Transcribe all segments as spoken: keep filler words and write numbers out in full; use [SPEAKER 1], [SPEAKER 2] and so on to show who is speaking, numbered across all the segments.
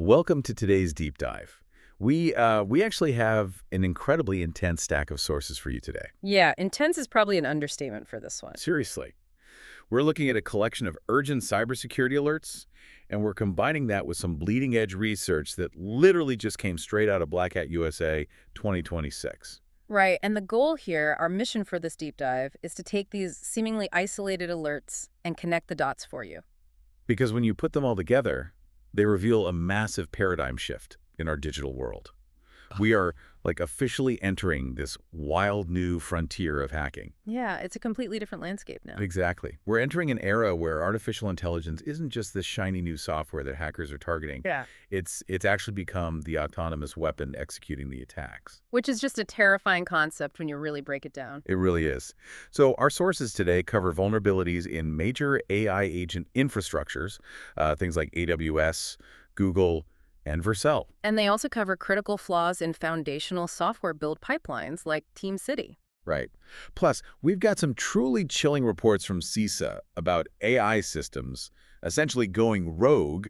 [SPEAKER 1] Welcome to today's deep dive. We uh, we actually have an incredibly intense stack of sources for you today.
[SPEAKER 2] Yeah, intense is probably an understatement for this one.
[SPEAKER 1] Seriously. We're looking at a collection of urgent cybersecurity alerts, and we're combining that with some bleeding-edge research that literally just came straight out of Black Hat U S A twenty twenty-six.
[SPEAKER 2] Right, and the goal here, our mission for this deep dive, is to take these seemingly isolated alerts and connect the dots for you.
[SPEAKER 1] Because when you put them all together, they reveal a massive paradigm shift in our digital world. We are, like, officially entering this wild new frontier of hacking.
[SPEAKER 2] Yeah, it's a completely different landscape now.
[SPEAKER 1] Exactly. We're entering an era where artificial intelligence isn't just this shiny new software that hackers are targeting.
[SPEAKER 2] Yeah.
[SPEAKER 1] It's it's actually become the autonomous weapon executing the attacks.
[SPEAKER 2] Which is just a terrifying concept when you really break it down.
[SPEAKER 1] It really is. So our sources today cover vulnerabilities in major A I agent infrastructures, uh, things like A W S, Google, and Vercel.
[SPEAKER 2] And they also cover critical flaws in foundational software build pipelines like TeamCity.
[SPEAKER 1] Right. Plus, we've got some truly chilling reports from CISA about A I systems essentially going rogue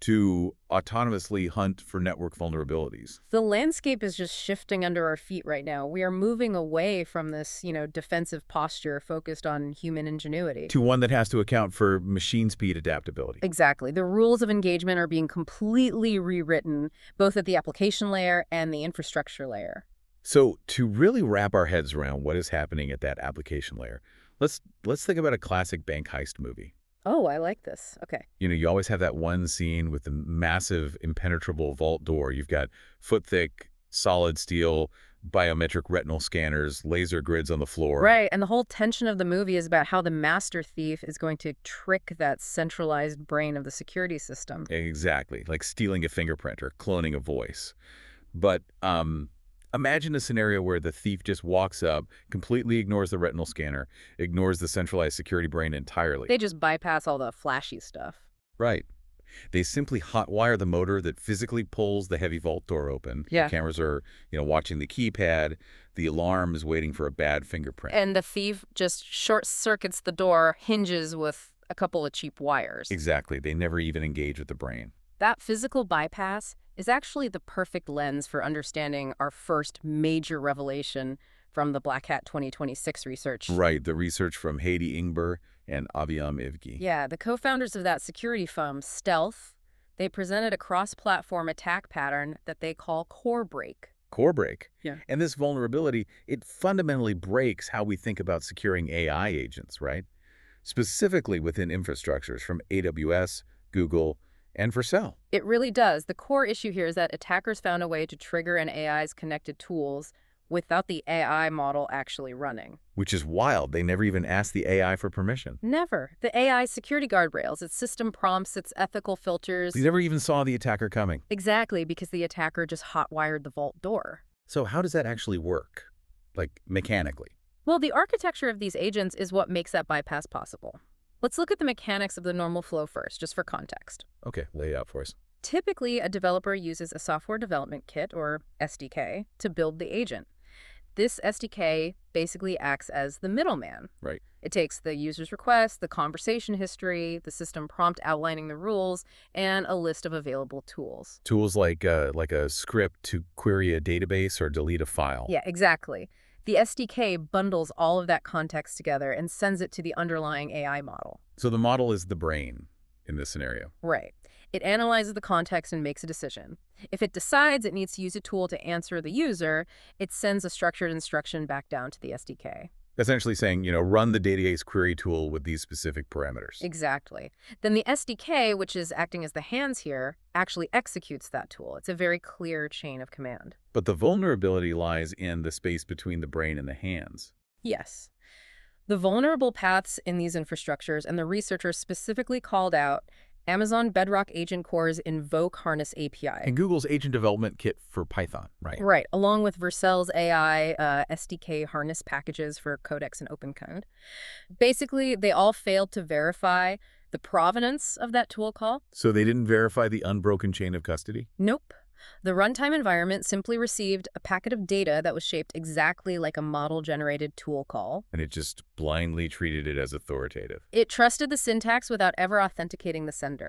[SPEAKER 1] to autonomously hunt for network vulnerabilities.
[SPEAKER 2] The landscape is just shifting under our feet right now. We are moving away from this, you know, defensive posture focused on human ingenuity.
[SPEAKER 1] To one that has to account for machine speed adaptability.
[SPEAKER 2] Exactly. The rules of engagement are being completely rewritten, both at the application layer and the infrastructure layer.
[SPEAKER 1] So to really wrap our heads around what is happening at that application layer, let's let's think about a classic bank heist movie.
[SPEAKER 2] Oh, I like this. Okay.
[SPEAKER 1] You know, you always have that one scene with the massive impenetrable vault door. You've got foot-thick, solid steel, biometric retinal scanners, laser grids on the floor.
[SPEAKER 2] Right, and the whole tension of the movie is about how the master thief is going to trick that centralized brain of the security system.
[SPEAKER 1] Exactly, like stealing a fingerprint or cloning a voice. But um, imagine a scenario where the thief just walks up, completely ignores the retinal scanner, ignores the centralized security brain entirely.
[SPEAKER 2] They just bypass all the flashy stuff.
[SPEAKER 1] Right. They simply hotwire the motor that physically pulls the heavy vault door open.
[SPEAKER 2] Yeah.
[SPEAKER 1] The cameras are, you know, watching the keypad. The alarm is waiting for a bad fingerprint.
[SPEAKER 2] And the thief just short circuits the door, hinges with a couple of cheap wires.
[SPEAKER 1] Exactly. They never even engage with the brain.
[SPEAKER 2] That physical bypass is actually the perfect lens for understanding our first major revelation from the Black Hat twenty twenty-six research.
[SPEAKER 1] Right. The research from Heidi Ingber and Aviam Ivgi.
[SPEAKER 2] Yeah, the co-founders of that security firm, Stealth, they presented a cross-platform attack pattern that they call core break.
[SPEAKER 1] Core break.
[SPEAKER 2] Yeah.
[SPEAKER 1] And this vulnerability, it fundamentally breaks how we think about securing A I agents, right? Specifically within infrastructures from A W S, Google, and Vercel.
[SPEAKER 2] It really does. The core issue here is that attackers found a way to trigger an A I's connected tools without the A I model actually running.
[SPEAKER 1] Which is wild. They never even asked the A I for permission.
[SPEAKER 2] Never. The A I security guardrails, its system prompts, its ethical filters.
[SPEAKER 1] They never even saw the attacker coming.
[SPEAKER 2] Exactly, because the attacker just hotwired the vault door.
[SPEAKER 1] So how does that actually work? Like, mechanically?
[SPEAKER 2] Well, the architecture of these agents is what makes that bypass possible. Let's look at the mechanics of the normal flow first, just for context.
[SPEAKER 1] Okay, lay it out for us.
[SPEAKER 2] Typically, a developer uses a software development kit, or S D K, to build the agent. This S D K basically acts as the middleman.
[SPEAKER 1] Right.
[SPEAKER 2] It takes the user's request, the conversation history, the system prompt outlining the rules, and a list of available tools.
[SPEAKER 1] Tools like uh, like a script to query a database or delete a file.
[SPEAKER 2] Yeah, exactly. The S D K bundles all of that context together and sends it to the underlying A I model.
[SPEAKER 1] So the model is the brain in this scenario.
[SPEAKER 2] Right. It analyzes the context and makes a decision. If it decides it needs to use a tool to answer the user, it sends a structured instruction back down to the S D K.
[SPEAKER 1] Essentially saying, you know, run the database query tool with these specific parameters.
[SPEAKER 2] Exactly. Then the S D K, which is acting as the hands here, actually executes that tool. It's a very clear chain of command.
[SPEAKER 1] But the vulnerability lies in the space between the brain and the hands.
[SPEAKER 2] Yes. The vulnerable paths in these infrastructures, and the researchers specifically called out Amazon Bedrock Agent Core's Invoke Harness A P I.
[SPEAKER 1] And Google's agent development kit for Python, right?
[SPEAKER 2] Right, along with Vercel's A I uh, S D K harness packages for Codex and OpenCode. Basically, they all failed to verify the provenance of that tool call.
[SPEAKER 1] So they didn't verify the unbroken chain of custody?
[SPEAKER 2] Nope. The runtime environment simply received a packet of data that was shaped exactly like a model-generated tool call.
[SPEAKER 1] And it just blindly treated it as authoritative.
[SPEAKER 2] It trusted the syntax without ever authenticating the sender.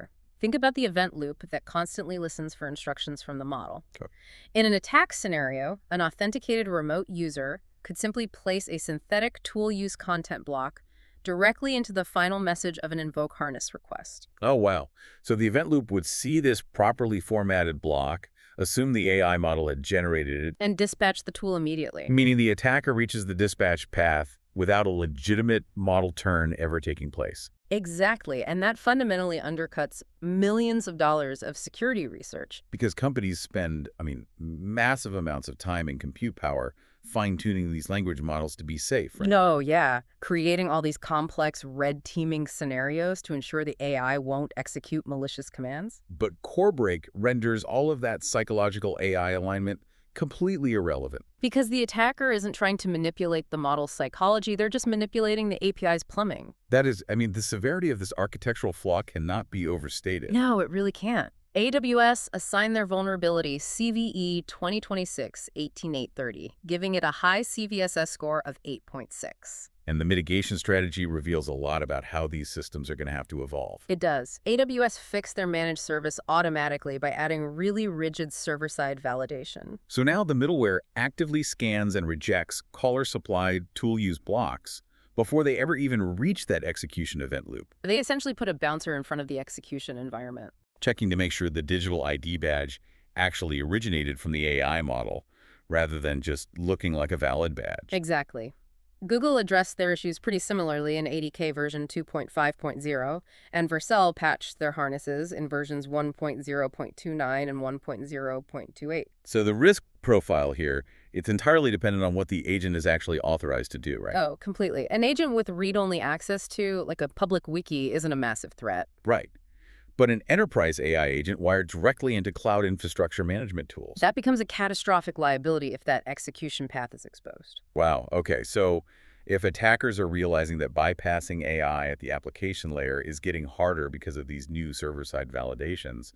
[SPEAKER 2] Think about the event loop that constantly listens for instructions from the model.
[SPEAKER 1] Okay.
[SPEAKER 2] In an attack scenario, an authenticated remote user could simply place a synthetic tool use content block directly into the final message of an invoke harness request.
[SPEAKER 1] Oh, wow. So the event loop would see this properly formatted block, assume the A I model had generated it,
[SPEAKER 2] And dispatch the tool immediately.
[SPEAKER 1] meaning the attacker reaches the dispatch path without a legitimate model turn ever taking place.
[SPEAKER 2] Exactly, and that fundamentally undercuts millions of dollars of security research.
[SPEAKER 1] Because companies spend, I mean, massive amounts of time and compute power fine-tuning these language models to be safe, right?
[SPEAKER 2] No, yeah. Creating all these complex red teaming scenarios to ensure the A I won't execute malicious commands.
[SPEAKER 1] But Corebreak renders all of that psychological A I alignment completely irrelevant.
[SPEAKER 2] Because the attacker isn't trying to manipulate the model's psychology, they're just manipulating the A P I's plumbing.
[SPEAKER 1] That is, I mean, the severity of this architectural flaw cannot be overstated.
[SPEAKER 2] No, it really can't. A W S assigned their vulnerability C V E twenty twenty-six dash eighteen eight thirty, giving it a high C V S S score of eight point six.
[SPEAKER 1] And the mitigation strategy reveals a lot about how these systems are going to have to evolve.
[SPEAKER 2] It does. A W S fixed their managed service automatically by adding really rigid server-side validation.
[SPEAKER 1] So now the middleware actively scans and rejects caller-supplied tool-use blocks before they ever even reach that execution event loop,
[SPEAKER 2] They essentially put a bouncer in front of the execution environment.
[SPEAKER 1] checking to make sure the digital I D badge actually originated from the A I model rather than just looking like a valid badge.
[SPEAKER 2] Exactly. Google addressed their issues pretty similarly in A D K version two point five point zero, and Vercel patched their harnesses in versions one point zero point two nine and one point zero point two eight.
[SPEAKER 1] So the risk profile here, it's entirely dependent on what the agent is actually authorized to do, right?
[SPEAKER 2] Oh, completely. An agent with read-only access to, like a public wiki, isn't a massive threat.
[SPEAKER 1] Right. But an enterprise A I agent wired directly into cloud infrastructure management tools.
[SPEAKER 2] That becomes a catastrophic liability if that execution path is exposed.
[SPEAKER 1] Wow. Okay. So if attackers are realizing that bypassing A I at the application layer is getting harder because of these new server-side validations,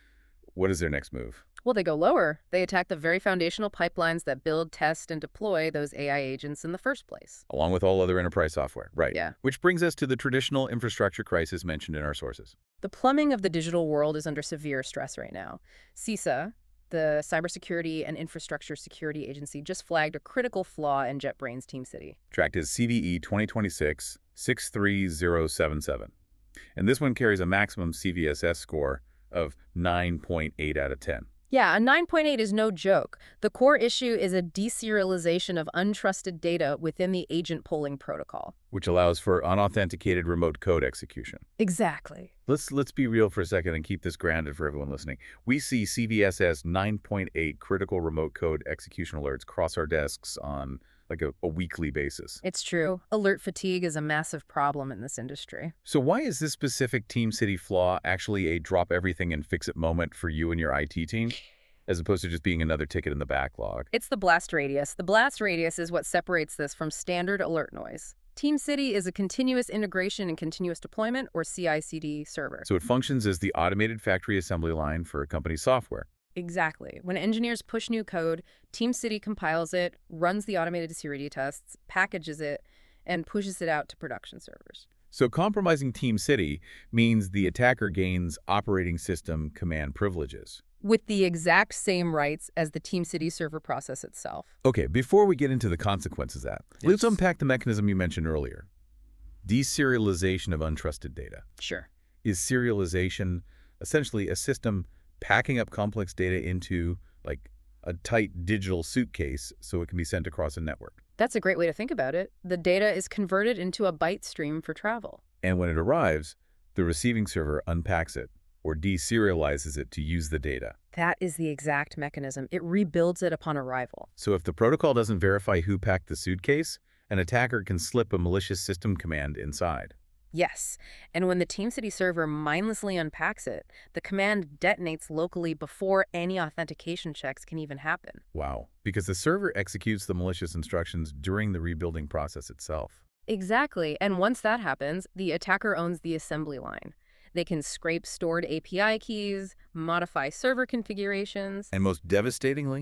[SPEAKER 1] what is their next move?
[SPEAKER 2] Well, they go lower. They attack the very foundational pipelines that build, test, and deploy those A I agents in the first place.
[SPEAKER 1] Along with all other enterprise software. Right.
[SPEAKER 2] Yeah.
[SPEAKER 1] Which brings us to the traditional infrastructure crisis mentioned in our sources.
[SPEAKER 2] The plumbing of the digital world is under severe stress right now. CISA, the Cybersecurity and Infrastructure Security Agency, just flagged a critical flaw in JetBrains TeamCity.
[SPEAKER 1] Tracked as C V E twenty twenty-six dash six three zero seven seven. And this one carries a maximum C V S S score of nine point eight out of ten.
[SPEAKER 2] Yeah, a nine point eight is no joke. The core issue is a deserialization of untrusted data within the agent polling protocol.
[SPEAKER 1] Which allows for unauthenticated remote code execution.
[SPEAKER 2] Exactly.
[SPEAKER 1] Let's let's be real for a second and keep this grounded for everyone listening. We see C V S S nine point eight critical remote code execution alerts cross our desks on like a, a weekly basis.
[SPEAKER 2] It's true. Alert fatigue is a massive problem in this industry.
[SPEAKER 1] So why is this specific TeamCity flaw actually a drop everything and fix it moment for you and your I T team, as opposed to just being another ticket in the backlog?
[SPEAKER 2] It's the blast radius. The blast radius is what separates this from standard alert noise. TeamCity is a continuous integration and continuous deployment, or C I C D server.
[SPEAKER 1] So it functions as the automated factory assembly line for a company's software.
[SPEAKER 2] Exactly. When engineers push new code, TeamCity compiles it, runs the automated security tests, packages it, and pushes it out to production servers.
[SPEAKER 1] So compromising TeamCity means the attacker gains operating system command privileges.
[SPEAKER 2] With the exact same rights as the TeamCity server process itself.
[SPEAKER 1] Okay, before we get into the consequences of that, let's
[SPEAKER 2] Yes.
[SPEAKER 1] unpack the mechanism you mentioned earlier. Deserialization of untrusted data.
[SPEAKER 2] Sure.
[SPEAKER 1] Is serialization essentially a system packing up complex data into like a tight digital suitcase so it can be sent across a network?
[SPEAKER 2] That's a great way to think about it. The data is converted into a byte stream for travel.
[SPEAKER 1] And when it arrives, the receiving server unpacks it or deserializes it to use the data.
[SPEAKER 2] That is the exact mechanism. It rebuilds it upon arrival.
[SPEAKER 1] So if the protocol doesn't verify who packed the suitcase, an attacker can slip a malicious system command inside.
[SPEAKER 2] Yes, and when the TeamCity server mindlessly unpacks it, the command detonates locally before any authentication checks can even happen.
[SPEAKER 1] Wow. Because the server executes the malicious instructions during the rebuilding process itself.
[SPEAKER 2] Exactly, and once that happens, the attacker owns the assembly line. They can scrape stored A P I keys, modify server configurations.
[SPEAKER 1] And most devastatingly,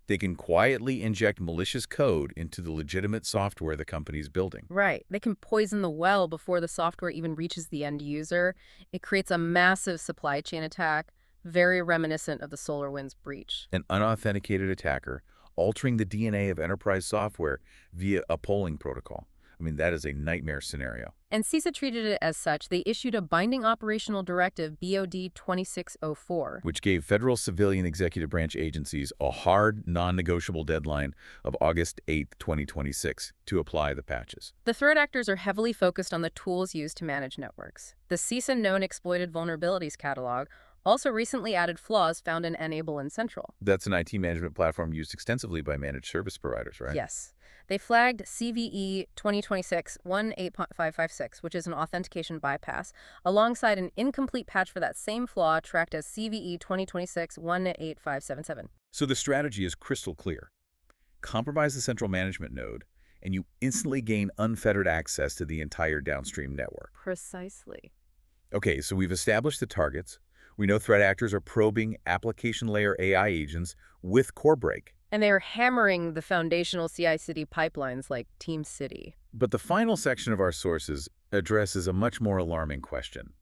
[SPEAKER 1] They can quietly inject malicious code into the legitimate software the company's building.
[SPEAKER 2] Right. They can poison the well before the software even reaches the end user. It creates a massive supply chain attack, very reminiscent of the SolarWinds breach.
[SPEAKER 1] An unauthenticated attacker altering the D N A of enterprise software via a polling protocol. I mean, that is a nightmare scenario.
[SPEAKER 2] And CISA treated it as such. They issued a binding operational directive, B O D twenty-six oh four.
[SPEAKER 1] Which gave federal civilian executive branch agencies a hard, non-negotiable deadline of August eighth, twenty twenty-six to apply the patches.
[SPEAKER 2] The threat actors are heavily focused on the tools used to manage networks. The CISA Known Exploited Vulnerabilities Catalog also recently added flaws found in N-able and Central.
[SPEAKER 1] That's an I T management platform used extensively by managed service providers, right?
[SPEAKER 2] Yes. They flagged C V E twenty twenty-six dash eighteen point five five six, which is an authentication bypass, alongside an incomplete patch for that same flaw tracked as C V E twenty twenty-six dash eighteen five seven seven.
[SPEAKER 1] So the strategy is crystal clear. Compromise the central management node, and you instantly gain unfettered access to the entire downstream network.
[SPEAKER 2] Precisely.
[SPEAKER 1] Okay, so we've established the targets. We know threat actors are probing application layer A I agents with CoreBreak.
[SPEAKER 2] And they are hammering the foundational C I C D pipelines like TeamCity.
[SPEAKER 1] But the final section of our sources addresses a much more alarming question.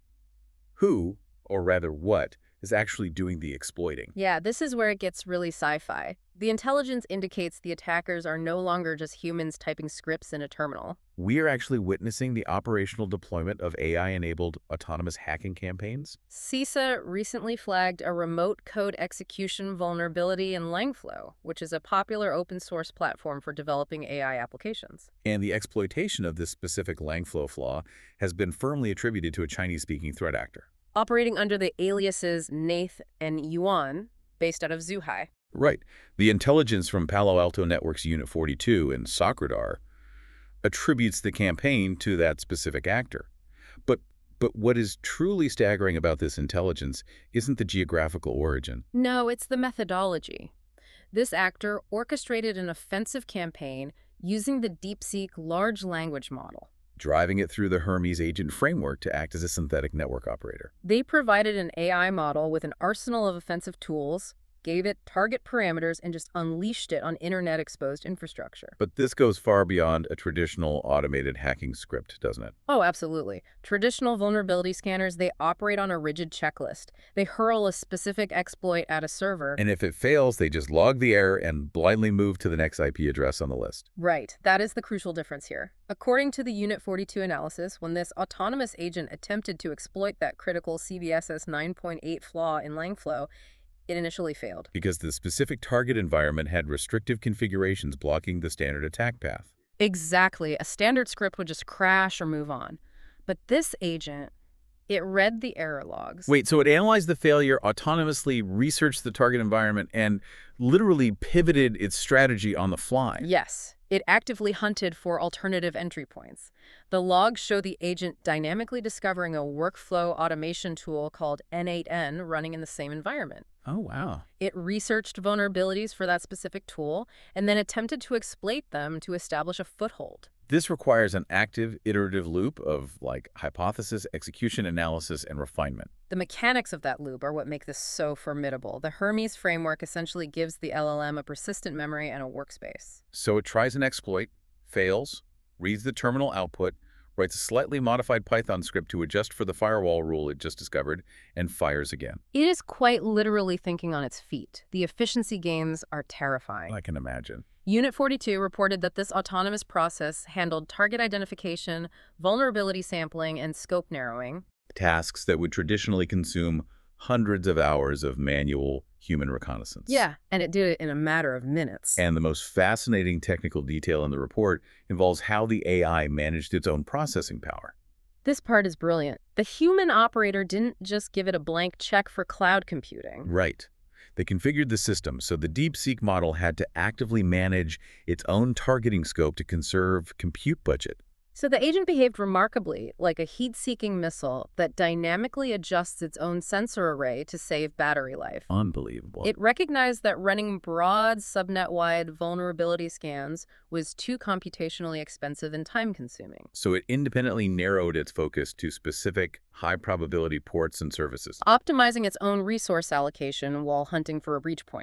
[SPEAKER 1] Who, or rather what, is actually doing the exploiting?
[SPEAKER 2] Yeah, this is where it gets really sci-fi. The intelligence indicates the attackers are no longer just humans typing scripts in a terminal.
[SPEAKER 1] We are actually witnessing the operational deployment of A I-enabled autonomous hacking campaigns.
[SPEAKER 2] CISA recently flagged a remote code execution vulnerability in Langflow, which is a popular open-source platform for developing A I applications.
[SPEAKER 1] And the exploitation of this specific Langflow flaw has been firmly attributed to a Chinese-speaking threat actor.
[SPEAKER 2] Operating under the aliases Nath and Yuan, based out of Zhuhai.
[SPEAKER 1] Right. The intelligence from Palo Alto Networks Unit forty-two and Socradar attributes the campaign to that specific actor. But but what is truly staggering about this intelligence isn't the geographical origin.
[SPEAKER 2] No, it's the methodology. This actor orchestrated an offensive campaign using the DeepSeek large language model,
[SPEAKER 1] driving it through the Hermes agent framework to act as a synthetic network operator.
[SPEAKER 2] They provided an A I model with an arsenal of offensive tools, gave it target parameters, and just unleashed it on internet-exposed infrastructure.
[SPEAKER 1] But this goes far beyond a traditional automated hacking script, doesn't it?
[SPEAKER 2] Oh, absolutely. Traditional vulnerability scanners, they operate on a rigid checklist. They hurl a specific exploit at a server.
[SPEAKER 1] And if it fails, they just log the error and blindly move to the next I P address on the list.
[SPEAKER 2] Right. That is the crucial difference here. According to the Unit forty-two analysis, when this autonomous agent attempted to exploit that critical C V S S nine point eight flaw in Langflow, it initially failed.
[SPEAKER 1] Because the specific target environment had restrictive configurations blocking the standard attack path.
[SPEAKER 2] Exactly. A standard script would just crash or move on. But this agent, it read the error logs.
[SPEAKER 1] Wait, so it analyzed the failure, autonomously researched the target environment, and literally pivoted its strategy on the fly?
[SPEAKER 2] Yes. It actively hunted for alternative entry points. The logs show the agent dynamically discovering a workflow automation tool called N eight N running in the same environment.
[SPEAKER 1] Oh, wow.
[SPEAKER 2] It researched vulnerabilities for that specific tool and then attempted to exploit them to establish a foothold.
[SPEAKER 1] This requires an active, iterative loop of, like, hypothesis, execution, analysis, and refinement.
[SPEAKER 2] The mechanics of that loop are what make this so formidable. The Hermes framework essentially gives the L L M a persistent memory and a workspace.
[SPEAKER 1] So it tries an exploit, fails, reads the terminal output, writes a slightly modified Python script to adjust for the firewall rule it just discovered, and fires again.
[SPEAKER 2] It is quite literally thinking on its feet. The efficiency gains are terrifying.
[SPEAKER 1] I can imagine.
[SPEAKER 2] Unit forty-two reported that this autonomous process handled target identification, vulnerability sampling, and scope narrowing.
[SPEAKER 1] Tasks that would traditionally consume hundreds of hours of manual human reconnaissance.
[SPEAKER 2] Yeah, and it did it in a matter of minutes.
[SPEAKER 1] And the most fascinating technical detail in the report involves how the A I managed its own processing power.
[SPEAKER 2] This part is brilliant. The human operator didn't just give it a blank check for cloud computing.
[SPEAKER 1] Right. They configured the system so the DeepSeek model had to actively manage its own targeting scope to conserve compute budget.
[SPEAKER 2] So the agent behaved remarkably like a heat-seeking missile that dynamically adjusts its own sensor array to save battery life.
[SPEAKER 1] Unbelievable.
[SPEAKER 2] It recognized that running broad subnet-wide vulnerability scans was too computationally expensive and time-consuming.
[SPEAKER 1] So it independently narrowed its focus to specific high-probability ports and services.
[SPEAKER 2] Optimizing its own resource allocation while hunting for a breach point.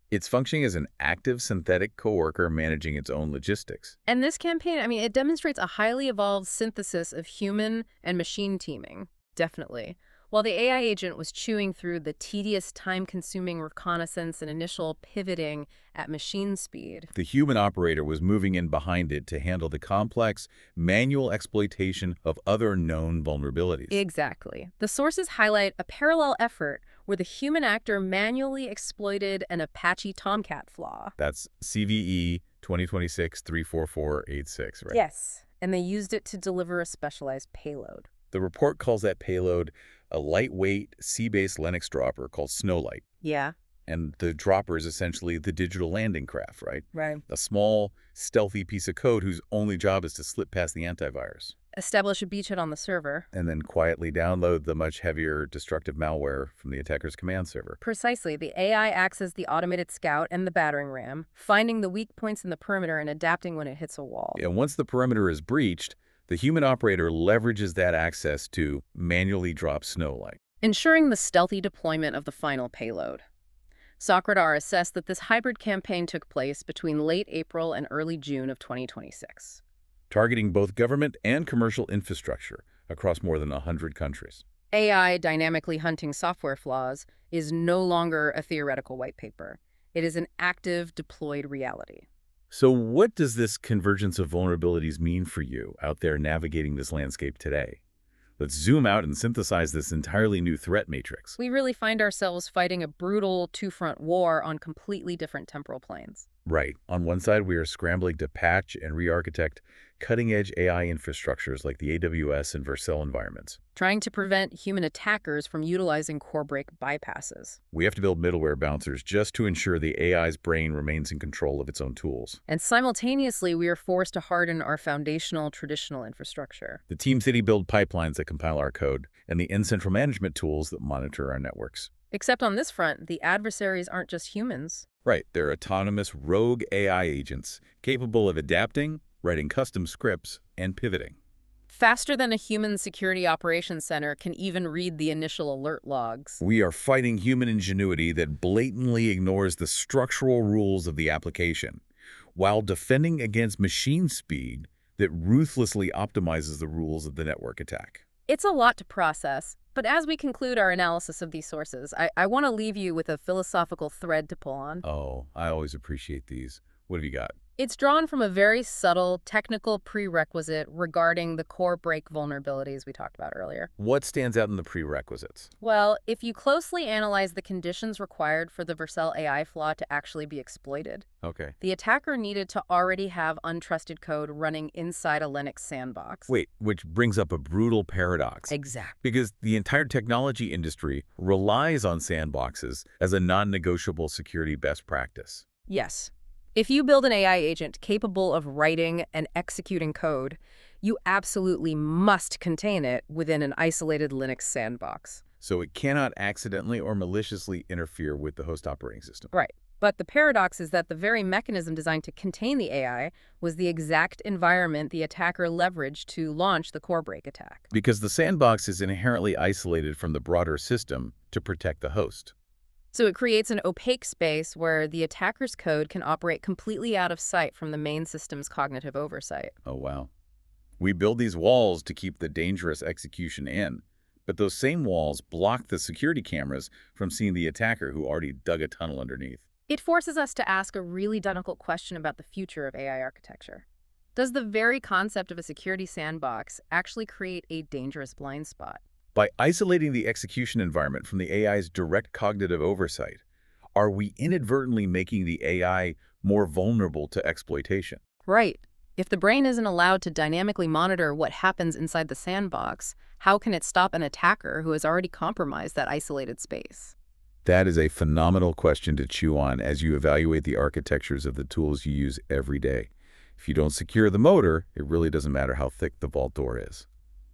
[SPEAKER 1] It's functioning as an active synthetic coworker managing its own logistics.
[SPEAKER 2] And this campaign, I mean, it demonstrates a highly evolved synthesis of human and machine teaming, definitely. While the A I agent was chewing through the tedious, time-consuming reconnaissance and initial pivoting at machine speed,
[SPEAKER 1] The human operator was moving in behind it to handle the complex, manual exploitation of other known vulnerabilities.
[SPEAKER 2] exactly. The sources highlight a parallel effort where the human actor manually exploited an Apache Tomcat flaw.
[SPEAKER 1] That's C V E twenty twenty-six dash three four four eight six, right?
[SPEAKER 2] Yes, and they used it to deliver a specialized payload.
[SPEAKER 1] The report calls that payload a lightweight, sea-based Linux dropper called Snowlight.
[SPEAKER 2] Yeah,
[SPEAKER 1] And the dropper is essentially the digital landing craft, right?
[SPEAKER 2] right.
[SPEAKER 1] A small, stealthy piece of code whose only job is to slip past the antivirus
[SPEAKER 2] Establish a beachhead on the server.
[SPEAKER 1] and then quietly download the much heavier destructive malware from the attacker's command server.
[SPEAKER 2] Precisely. The A I acts as the automated scout and the battering ram, finding the weak points in the perimeter and adapting when it hits a wall.
[SPEAKER 1] And once the perimeter is breached, the human operator leverages that access to manually drop Snowlight.
[SPEAKER 2] Ensuring the stealthy deployment of the final payload. Socradar assessed that this hybrid campaign took place between late April and early June of twenty twenty-six.
[SPEAKER 1] Targeting both government and commercial infrastructure across more than one hundred countries.
[SPEAKER 2] A I dynamically hunting software flaws is no longer a theoretical white paper. It is an active, deployed reality.
[SPEAKER 1] So what does this convergence of vulnerabilities mean for you out there navigating this landscape today? Let's zoom out and synthesize this entirely new threat matrix.
[SPEAKER 2] We really find ourselves fighting a brutal two-front war on completely different temporal planes.
[SPEAKER 1] Right. On one side, we are scrambling to patch and re-architect cutting-edge A I infrastructures like the A W S and Vercel environments.
[SPEAKER 2] Trying to prevent human attackers from utilizing core break bypasses.
[SPEAKER 1] We have to build middleware bouncers just to ensure the A I's brain remains in control of its own tools.
[SPEAKER 2] And simultaneously, we are forced to harden our foundational traditional infrastructure.
[SPEAKER 1] The TeamCity build pipelines that compile our code and the in-central management tools that monitor our networks.
[SPEAKER 2] Except on this front, the adversaries aren't just humans.
[SPEAKER 1] Right, they're autonomous rogue A I agents capable of adapting, writing custom scripts, and pivoting.
[SPEAKER 2] Faster than a human security operations center can even read the initial alert logs.
[SPEAKER 1] We are fighting human ingenuity that blatantly ignores the structural rules of the application, while defending against machine speed that ruthlessly optimizes the rules of the network attack.
[SPEAKER 2] It's a lot to process, but as we conclude our analysis of these sources, I, I want to leave you with a philosophical thread to pull on.
[SPEAKER 1] Oh, I always appreciate these. What have you got?
[SPEAKER 2] It's drawn from a very subtle technical prerequisite regarding the core break vulnerabilities we talked about earlier.
[SPEAKER 1] What stands out in the prerequisites?
[SPEAKER 2] Well, if you closely analyze the conditions required for the Vercel A I flaw to actually be exploited,
[SPEAKER 1] Okay.
[SPEAKER 2] the attacker needed to already have untrusted code running inside a Linux sandbox.
[SPEAKER 1] Wait, which brings up a brutal paradox.
[SPEAKER 2] Exactly.
[SPEAKER 1] Because the entire technology industry relies on sandboxes as a non-negotiable security best practice.
[SPEAKER 2] Yes. If you build an A I agent capable of writing and executing code, you absolutely must contain it within an isolated Linux sandbox.
[SPEAKER 1] So it cannot accidentally or maliciously interfere with the host operating system.
[SPEAKER 2] Right. But the paradox is that the very mechanism designed to contain the A I was the exact environment the attacker leveraged to launch the core break attack.
[SPEAKER 1] Because the sandbox is inherently isolated from the broader system to protect the host.
[SPEAKER 2] So it creates an opaque space where the attacker's code can operate completely out of sight from the main system's cognitive oversight.
[SPEAKER 1] Oh, wow. We build these walls to keep the dangerous execution in, but those same walls block the security cameras from seeing the attacker who already dug a tunnel underneath.
[SPEAKER 2] It forces us to ask a really difficult question about the future of A I architecture. Does the very concept of a security sandbox actually create a dangerous blind spot?
[SPEAKER 1] By isolating the execution environment from the A I's direct cognitive oversight, are we inadvertently making the A I more vulnerable to exploitation?
[SPEAKER 2] Right. If the brain isn't allowed to dynamically monitor what happens inside the sandbox, how can it stop an attacker who has already compromised that isolated space?
[SPEAKER 1] That is a phenomenal question to chew on as you evaluate the architectures of the tools you use every day. If you don't secure the motor, it really doesn't matter how thick the vault door is.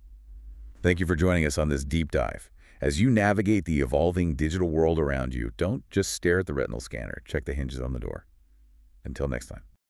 [SPEAKER 1] Thank you for joining us on this deep dive. As you navigate the evolving digital world around you, don't just stare at the retinal scanner. Check the hinges on the door. Until next time.